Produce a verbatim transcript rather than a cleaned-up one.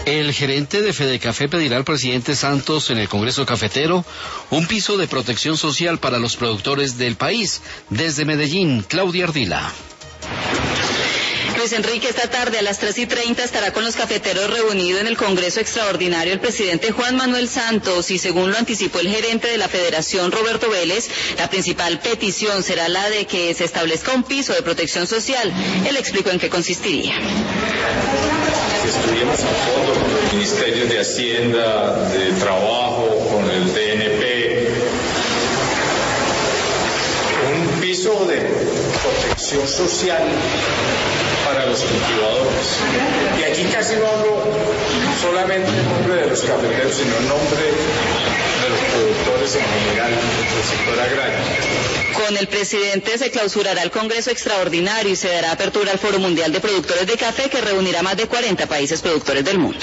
El gerente de Fedecafé pedirá al presidente Santos en el Congreso Cafetero un piso de protección social para los productores del país. Desde Medellín, Claudia Ardila. Luis Enrique, esta tarde a las tres y treinta estará con los cafeteros reunido en el Congreso Extraordinario el presidente Juan Manuel Santos y según lo anticipó el gerente de la Federación, Roberto Vélez, la principal petición será la de que se establezca un piso de protección social. Él explicó en qué consistiría. Que estudiemos a fondo con los ministerios de Hacienda, de Trabajo, con el D N P, un piso de protección social para los cultivadores. Y aquí casi no hablo solamente en nombre de los cafeteros, sino en nombre de los productores en general del sector agrario. Con el presidente se clausurará el Congreso Extraordinario y se dará apertura al Foro Mundial de Productores de Café, que reunirá más de cuarenta países productores del mundo.